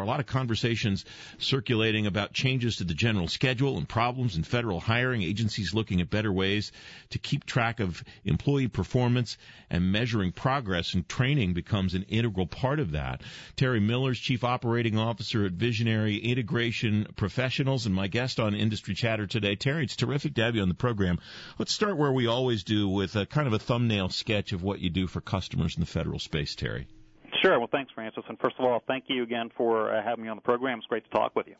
a lot of conversations circulating about changes to the general schedule and problems in federal hiring, agencies looking at better ways to keep track of employee performance, and measuring progress, and training becomes an integral part of that. Terry Miller's Chief Operating Officer at Visionary Integration Professionals and my guest on Industry Chatter today. Terry, it's terrific to have you on the program. Let's start where we always do with a kind of a thumbnail sketch of what you do for customers in the federal space, Terry. Sure. Well, thanks, Francis. And first of all, thank you again for having me on the program. It's great to talk with you.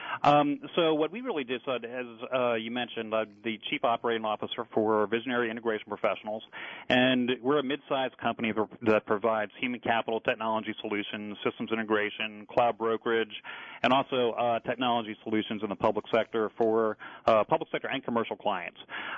So what we really did, as you mentioned, the Chief Operating Officer for Visionary Integration Professionals, and we're a mid-sized company that provides human capital technology solutions, systems integration, cloud brokerage, and also technology solutions in the public sector for public sector and commercial clients.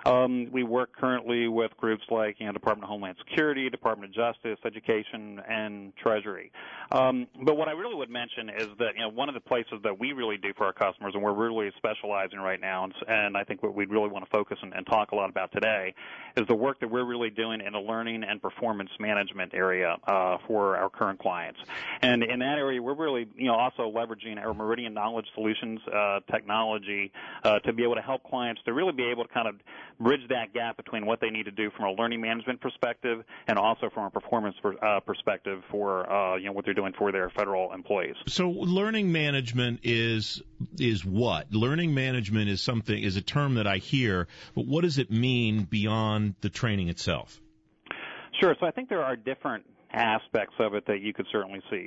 We work currently with groups like Department of Homeland Security, Department of Justice, Education, and Treasury. But what I really would mention is that one of the places that we really do for our customers, and we're really specializing right now, and I think what we'd really want to focus and talk a lot about today, is the work that we're really doing in the learning and performance management area for our current clients. And in that area, we're really also leveraging our Meridian Knowledge Solutions technology to be able to help clients to really be able to kind of bridge that gap between what they need to do from a learning management perspective and also from a performance perspective for what they're doing for their federal employees. So learning management is what? Learning management is a term that I hear, but what does it mean beyond the training itself? Sure. So I think there are different aspects of it that you could certainly see.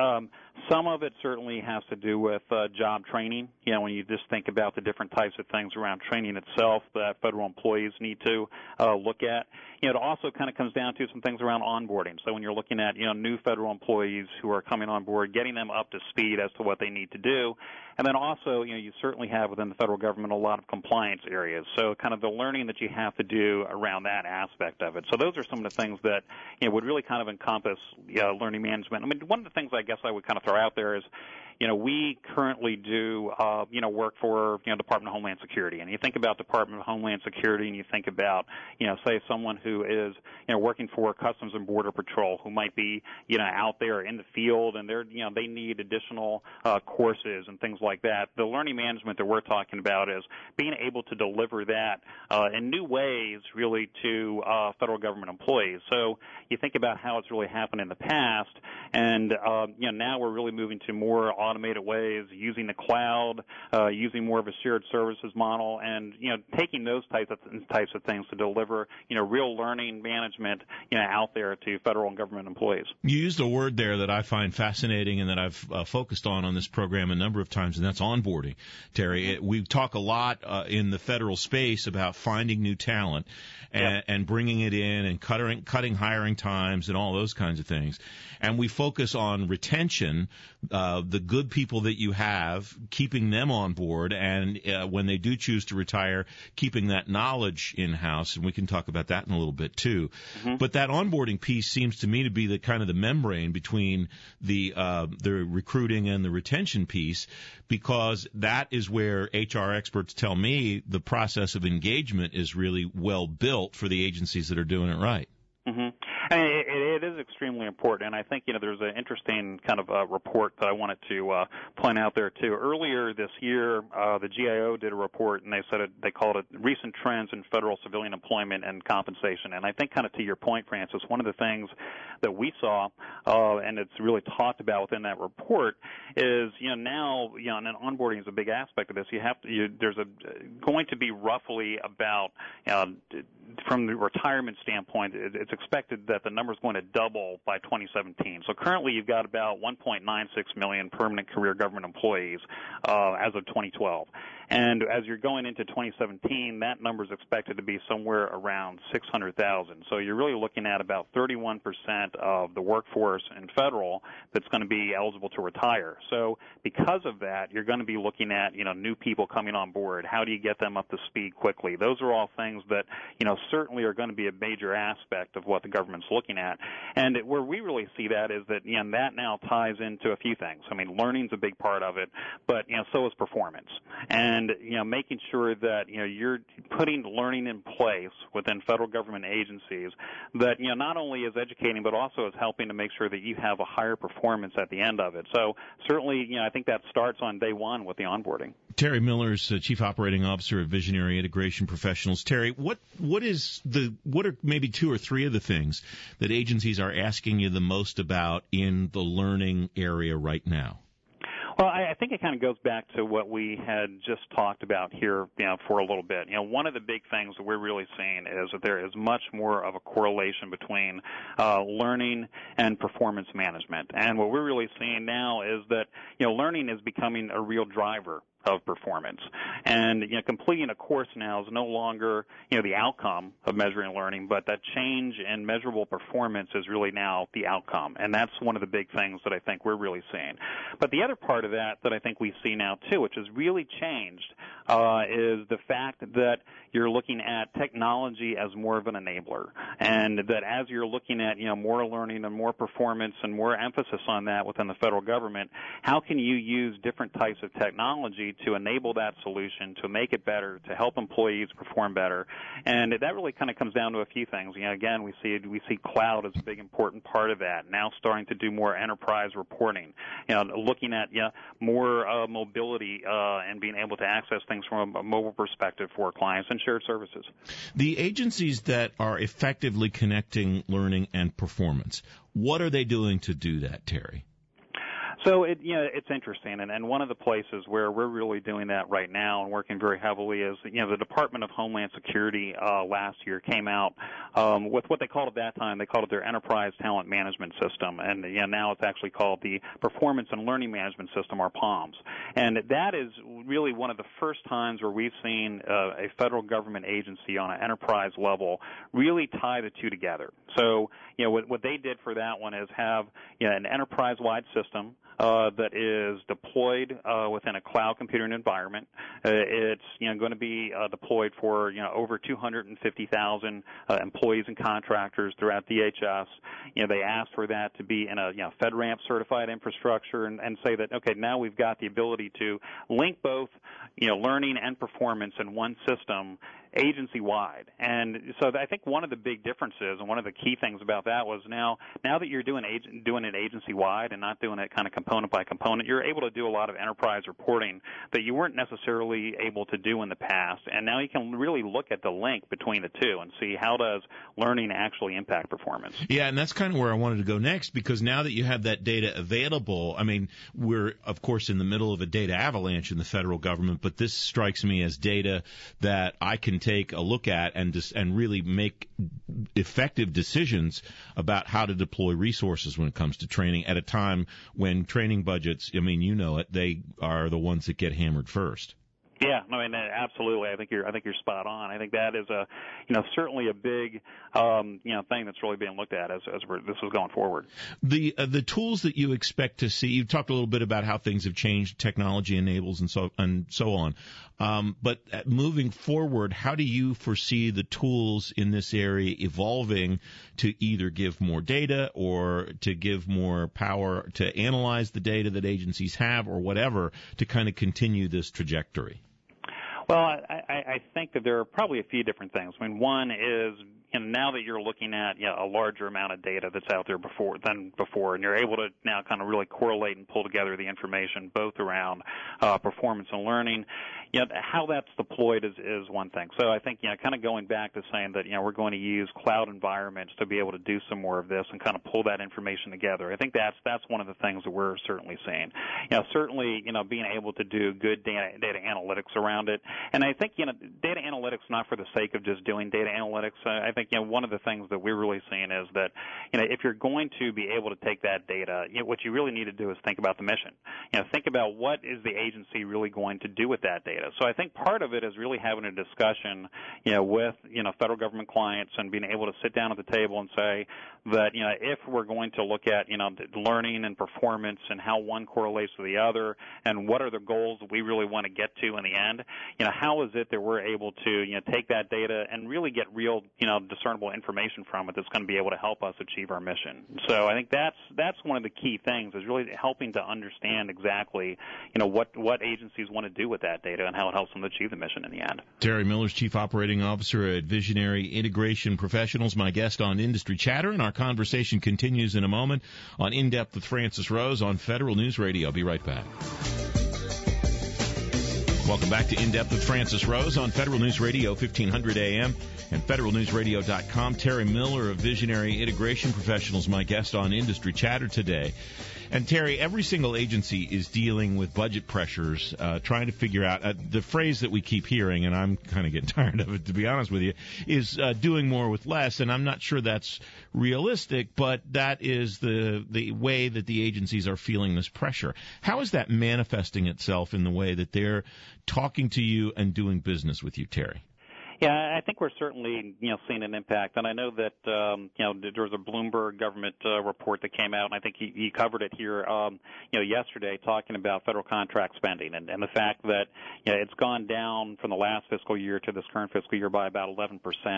Some of it certainly has to do with job training. When you just think about the different types of things around training itself that federal employees need to look at. It also kind of comes down to some things around onboarding. So when you're looking at new federal employees who are coming on board, getting them up to speed as to what they need to do, and then also you certainly have within the federal government a lot of compliance areas. So kind of the learning that you have to do around that aspect of it. So those are some of the things that would really kind of encompass learning management. I mean, one of the things I guess I would kind of throw out there is, we currently do, work for, Department of Homeland Security. And you think about Department of Homeland Security and you think about, say someone who is, working for Customs and Border Patrol who might be, out there in the field and they need additional, courses and things like that. The learning management that we're talking about is being able to deliver that, in new ways really to, federal government employees. So you think about how it's really happened in the past and, now we're really moving to more automated ways, using the cloud, using more of a shared services model, and taking those types of things to deliver real learning management out there to federal and government employees. You used a word there that I find fascinating and that I've focused on this program a number of times, and that's onboarding. Terry, we talk a lot in the federal space about finding new talent and bringing it in and cutting hiring times and all those kinds of things. And we focus on retention, the good people that you have, keeping them on board, and when they do choose to retire, keeping that knowledge in-house, and we can talk about that in a little bit too. Mm-hmm. But that onboarding piece seems to me to be the kind of the membrane between the recruiting and the retention piece, because that is where HR experts tell me the process of engagement is really well built for the agencies that are doing it right. Mm-hmm. And it is extremely important, and I think there's an interesting kind of report that I wanted to point out there too. Earlier this year, the GIO did a report, and they called it Recent Trends in Federal Civilian Employment and Compensation. And I think kind of to your point, Francis, one of the things that we saw, and it's really talked about within that report, is now and onboarding is a big aspect of this. There's going to be roughly about from the retirement standpoint, it's expected that the number is going to double by 2017. So currently you've got about 1.96 million permanent career government employees as of 2012. And as you're going into 2017, that number is expected to be somewhere around 600,000. So you're really looking at about 31% of the workforce in federal that's going to be eligible to retire. So because of that, you're going to be looking at, new people coming on board. How do you get them up to speed quickly? Those are all things that, certainly are going to be a major aspect of what the government's looking at. And where we really see that is that, that now ties into a few things. I mean, learning's a big part of it, but, so is performance. And, making sure that, you're putting learning in place within federal government agencies that, not only is educating, but also is helping to make sure that you have a higher performance at the end of it. So certainly, I think that starts on day one with the onboarding. Terry Miller's Chief Operating Officer of Visionary Integration Professionals. Terry, what are maybe two or three of the things that agencies are asking you the most about in the learning area right now? Well, I think it kind of goes back to what we had just talked about here, for a little bit. One of the big things that we're really seeing is that there is much more of a correlation between learning and performance management. And what we're really seeing now is that, learning is becoming a real driver of performance. And, completing a course now is no longer, the outcome of measuring learning, but that change in measurable performance is really now the outcome. And that's one of the big things that I think we're really seeing. But the other part of that I think we see now too, which has really changed, is the fact that you're looking at technology as more of an enabler. And that as you're looking at, more learning and more performance and more emphasis on that within the federal government, how can you use different types of technology to enable that solution, to make it better, to help employees perform better? And that really kind of comes down to a few things. Again, we see cloud as a big important part of that. Now starting to do more enterprise reporting, looking at more mobility and being able to access things from a mobile perspective for clients and shared services. The agencies that are effectively connecting learning and performance, what are they doing to do that, Terry? So it's interesting, and one of the places where we're really doing that right now and working very heavily is, the Department of Homeland Security last year came out with what they called at that time, they called it their Enterprise Talent Management System, and now it's actually called the Performance and Learning Management System, or PALMS. And that is really one of the first times where we've seen a federal government agency on an enterprise level really tie the two together. So, what they did for that one is have an enterprise-wide system that is deployed within a cloud computing environment. It's going to be deployed for over 250,000 employees and contractors throughout DHS. They asked for that to be in a FedRAMP certified infrastructure and say that, okay, now we've got the ability to link both learning and performance in one system agency-wide. And so I think one of the big differences and one of the key things about that was now that you're doing it agency-wide and not doing it kind of component by component, you're able to do a lot of enterprise reporting that you weren't necessarily able to do in the past. And now you can really look at the link between the two and see how does learning actually impact performance. Yeah, and that's kind of where I wanted to go next, because now that you have that data available, I mean, we're, of course, in the middle of a data avalanche in the federal government, but this strikes me as data that I can take a look at and really make effective decisions about how to deploy resources when it comes to training at a time when training budgets, I mean, they are the ones that get hammered first. Yeah, I mean, absolutely. I think you're spot on. I think that is certainly a big, thing that's really being looked at as this is going forward. The tools that you expect to see, you talked a little bit about how things have changed, technology enables and so on. But moving forward, how do you foresee the tools in this area evolving to either give more data or to give more power to analyze the data that agencies have or whatever to kind of continue this trajectory? Well, I think that there are probably a few different things. I mean, one is, now that you're looking at a larger amount of data that's out there than before, and you're able to now kind of really correlate and pull together the information both around performance and learning. How that's deployed is one thing. So I think kind of going back to saying that we're going to use cloud environments to be able to do some more of this and kind of pull that information together. I think that's one of the things that we're certainly seeing. Certainly being able to do good data analytics around it, and I think data analytics not for the sake of just doing data analytics. I think think, one of the things that we're really seeing is that, if you're going to be able to take that data, what you really need to do is think about the mission. Think about what is the agency really going to do with that data. So I think part of it is really having a discussion, with, federal government clients and being able to sit down at the table and say that, if we're going to look at, learning and performance and how one correlates to the other and what are the goals that we really want to get to in the end, how is it that we're able to, take that data and really get real, discernible information from it that's going to be able to help us achieve our mission. So I think that's one of the key things is really helping to understand exactly, what agencies want to do with that data and how it helps them achieve the mission in the end. Terry Miller's Chief Operating Officer at Visionary Integration Professionals, my guest on Industry Chatter, and our conversation continues in a moment on In Depth with Francis Rose on Federal News Radio. I'll be right back. Welcome back to In Depth with Francis Rose on Federal News Radio, 1500 AM and federalnewsradio.com. Terry Miller of Visionary Integration Professionals, my guest on Industry Chatter today. And Terry, every single agency is dealing with budget pressures, trying to figure out the phrase that we keep hearing, and I'm kind of getting tired of it, to be honest with you, is doing more with less. And I'm not sure that's realistic, but that is the way that the agencies are feeling this pressure. How is that manifesting itself in the way that they're talking to you and doing business with you, Terry? Yeah, I think we're certainly, seeing an impact. And I know that, there was a Bloomberg government report that came out, and I think he covered it here, yesterday, talking about federal contract spending and the fact that, it's gone down from the last fiscal year to this current fiscal year by about 11%.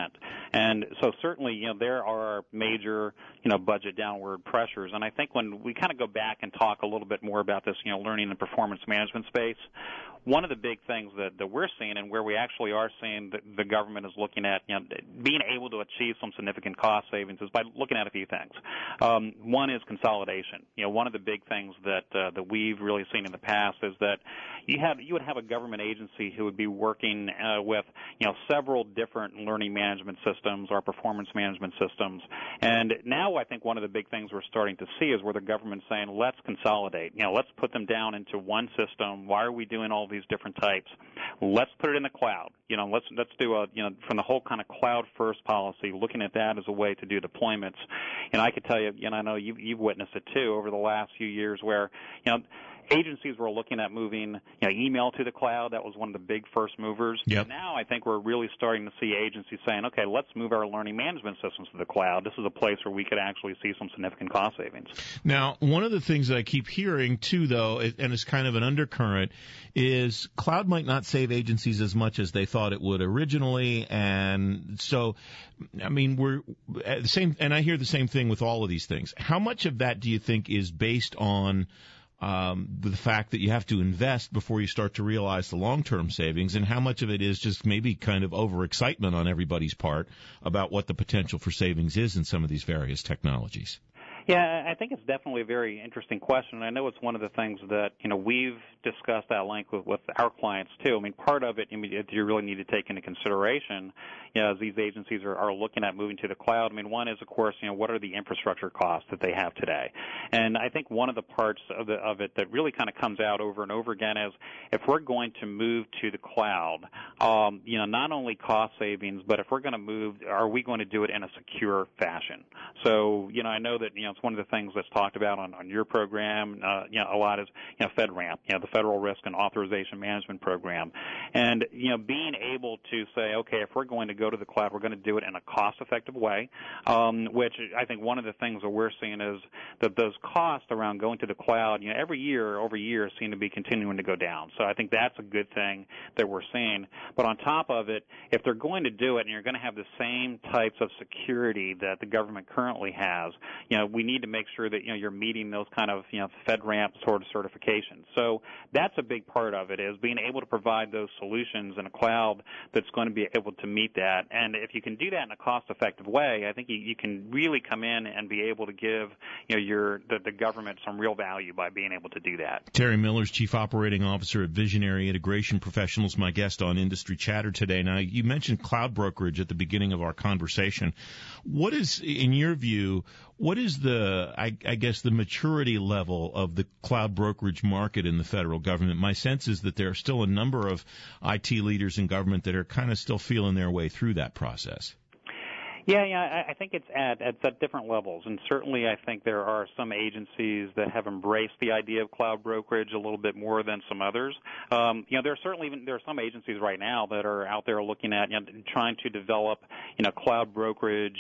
And so certainly, there are major, budget downward pressures. And I think when we kind of go back and talk a little bit more about this, learning and performance management space, one of the big things that we're seeing and where we actually are seeing the government is looking at, being able to achieve some significant cost savings is by looking at a few things. One is consolidation. One of the big things that we've really seen in the past is that you would have a government agency who would be working with, several different learning management systems or performance management systems. And now I think one of the big things we're starting to see is where the government's saying, let's consolidate. Let's put them down into one system. Why are we doing all these different types? Let's put it in the cloud. Let's do from the whole kind of cloud first policy, looking at that as a way to do deployments. And I could tell you, I know you've witnessed it too over the last few years where, agencies were looking at moving email to the cloud. That was one of the big first movers. Yep. Now I think we're really starting to see agencies saying, okay, let's move our learning management systems to the cloud. This is a place where we could actually see some significant cost savings. Now, one of the things that I keep hearing too, though, and it's kind of an undercurrent, is cloud might not save agencies as much as they thought it would originally. And so, I mean, we're at the same, and I hear the same thing with all of these things. How much of that do you think is based on the fact that you have to invest before you start to realize the long-term savings, and how much of it is just maybe kind of overexcitement on everybody's part about what the potential for savings is in some of these various technologies? Yeah, I think it's definitely a very interesting question, and I know it's one of the things that, we've discussed at length with our clients, too. I mean, part of it you really need to take into consideration, as these agencies are looking at moving to the cloud. I mean, one is, of course, what are the infrastructure costs that they have today? And I think one of the parts of it that really kind of comes out over and over again is if we're going to move to the cloud, not only cost savings, but if we're going to move, are we going to do it in a secure fashion? So, I know that, it's one of the things that's talked about on your program, a lot is, FedRAMP, the Federal Risk and Authorization Management Program. And, being able to say, okay, if we're going to go to the cloud, we're going to do it in a cost-effective way, which I think one of the things that we're seeing is that those costs around going to the cloud, every year over year seem to be continuing to go down. So I think that's a good thing that we're seeing. But on top of it, if they're going to do it and you're going to have the same types of security that the government currently has, we need to make sure that, you're meeting those kind of, FedRAMP sort of certifications. So that's a big part of it, is being able to provide those solutions in a cloud that's going to be able to meet that. And if you can do that in a cost-effective way, I think you can really come in and be able to give, the government some real value by being able to do that. Terry Miller's Chief Operating Officer at Visionary Integration Professionals, my guest on Industry Chatter today. Now, you mentioned cloud brokerage at the beginning of our conversation. What is, in your view, what is I guess the maturity level of the cloud brokerage market in the federal government? My sense is that there are still a number of IT leaders in government that are kind of still feeling their way through that process. Yeah, I think it's at different levels, and certainly I think there are some agencies that have embraced the idea of cloud brokerage a little bit more than some others. There are some agencies right now that are out there looking at trying to develop cloud brokerage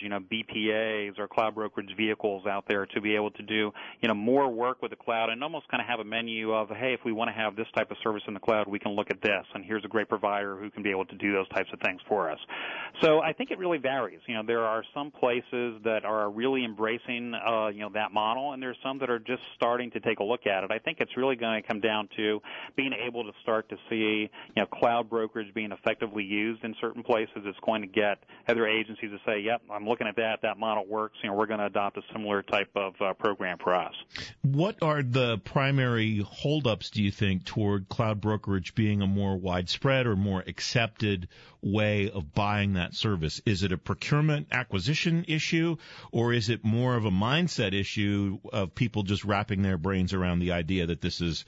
BPAs or cloud brokerage vehicles out there to be able to do more work with the cloud and almost kind of have a menu of, hey, if we want to have this type of service in the cloud, we can look at this, and here's a great provider who can be able to do those types of things for us. So I think it really varies. There are some places that are really embracing that model, and there's some that are just starting to take a look at it. I think it's really going to come down to being able to start to see cloud brokerage being effectively used in certain places. It's going to get other agencies to say, yep, I'm looking at that model works, we're going to adopt a similar type of program for us. What are the primary holdups, do you think, toward cloud brokerage being a more widespread or more accepted way of buying that service? Is it a procurement acquisition issue, or is it more of a mindset issue of people just wrapping their brains around the idea that this is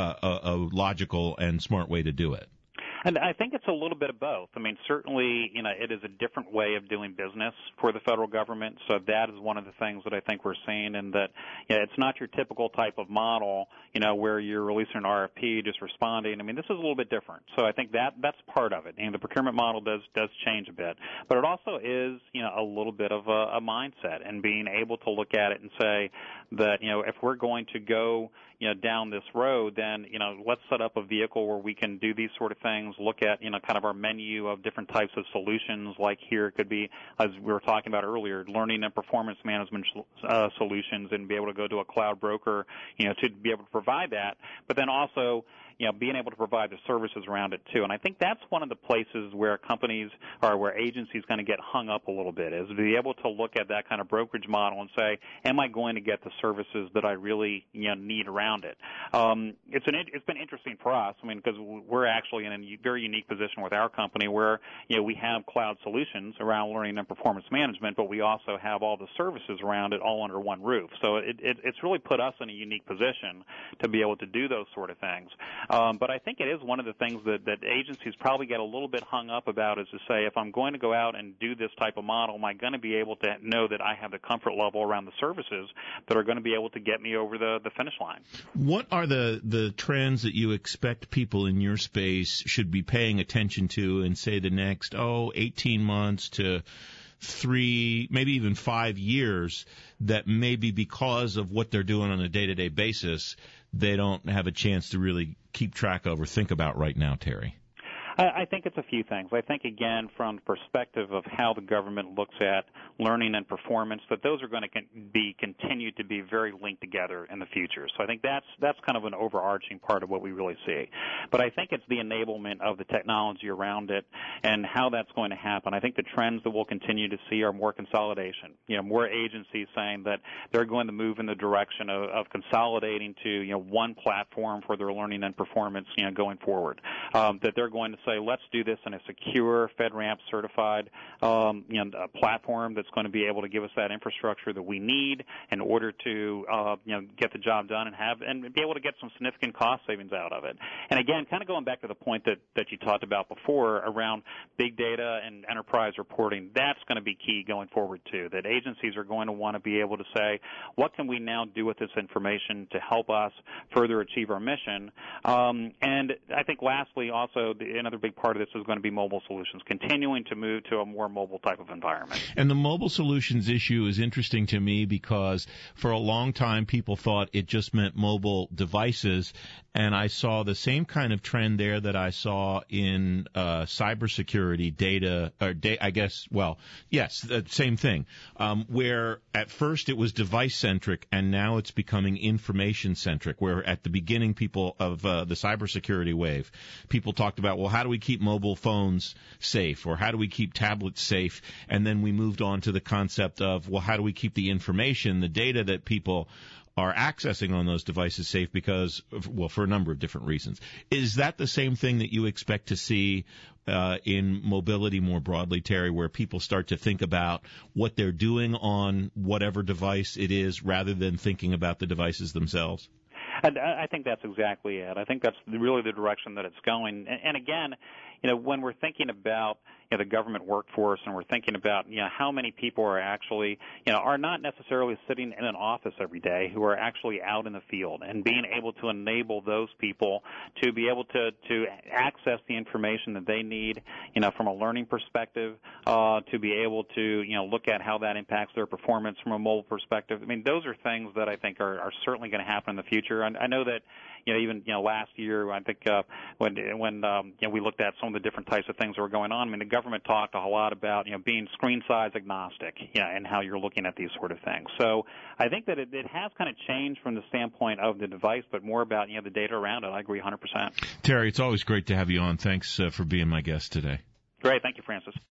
a logical and smart way to do it? And I think it's a little bit of both. I mean, certainly, it is a different way of doing business for the federal government. So that is one of the things that I think we're seeing, and that it's not your typical type of model, where you're releasing an RFP, just responding. I mean, this is a little bit different. So I think that's part of it. And the procurement model does change a bit, but it also is, a little bit of a mindset, and being able to look at it and say that, if we're going to go down this road, then, let's set up a vehicle where we can do these sort of things, look at, kind of our menu of different types of solutions. Like here, it could be, as we were talking about earlier, learning and performance management solutions, and be able to go to a cloud broker, to be able to provide that. But then also, being able to provide the services around it too. And I think that's one of the places where companies or where agencies kind of get hung up a little bit, is to be able to look at that kind of brokerage model and say, am I going to get the services that I really need around it? It's been interesting for us. I mean, because we're actually in a very unique position with our company where we have cloud solutions around learning and performance management, but we also have all the services around it all under one roof. So it's really put us in a unique position to be able to do those sort of things. But I think it is one of the things that agencies probably get a little bit hung up about, is to say, if I'm going to go out and do this type of model, am I going to be able to know that I have the comfort level around the services that are going to be able to get me over the finish line? What are the trends that you expect people in your space should be paying attention to in, say, the next, 18 months to 3, maybe even 5 years, that maybe because of what they're doing on a day-to-day basis, they don't have a chance to really keep track of or think about right now, Terry? I think it's a few things. I think, again, from the perspective of how the government looks at learning and performance, that those are going to be continued to be very linked together in the future. So I think that's kind of an overarching part of what we really see. But I think it's the enablement of the technology around it and how that's going to happen. I think the trends that we'll continue to see are more consolidation. More agencies saying that they're going to move in the direction of consolidating to one platform for their learning and performance going forward. That they're going to say, let's do this in a secure, FedRAMP certified a platform that's going to be able to give us that infrastructure that we need in order to get the job done and be able to get some significant cost savings out of it. And again, kind of going back to the point that you talked about before around big data and enterprise reporting, that's going to be key going forward too. That agencies are going to want to be able to say, what can we now do with this information to help us further achieve our mission? And I think lastly, also another big part of this is going to be mobile solutions, continuing to move to a more mobile type of environment. And the mobile solutions issue is interesting to me because for a long time people thought it just meant mobile devices, and I saw the same kind of trend there that I saw in cybersecurity data, same thing, where at first it was device-centric and now it's becoming information-centric, where at the beginning people of the cybersecurity wave, people talked about, well, how do we keep mobile phones safe, or how do we keep tablets safe? And then we moved on to the concept of, well, how do we keep the information, the data that people are accessing on those devices safe, because, well, for a number of different reasons. Is that the same thing that you expect to see in mobility more broadly, Terry, where people start to think about what they're doing on whatever device it is rather than thinking about the devices themselves? I think that's exactly it. I think that's really the direction that it's going. And again, when we're thinking about the government workforce, and we're thinking about how many people are actually are not necessarily sitting in an office every day, who are actually out in the field, and being able to enable those people to be able to access the information that they need from a learning perspective, to be able to look at how that impacts their performance from a mobile perspective. I mean, those are things that I think are certainly going to happen in the future. I know that even last year, I think when we looked at some of the different types of things that were going on, I mean, the government talked a lot about being screen size agnostic, and how you're looking at these sort of things. So I think that it has kind of changed from the standpoint of the device, but more about the data around it. I agree 100%. Terry, it's always great to have you on. Thanks for being my guest today. Great, thank you, Francis.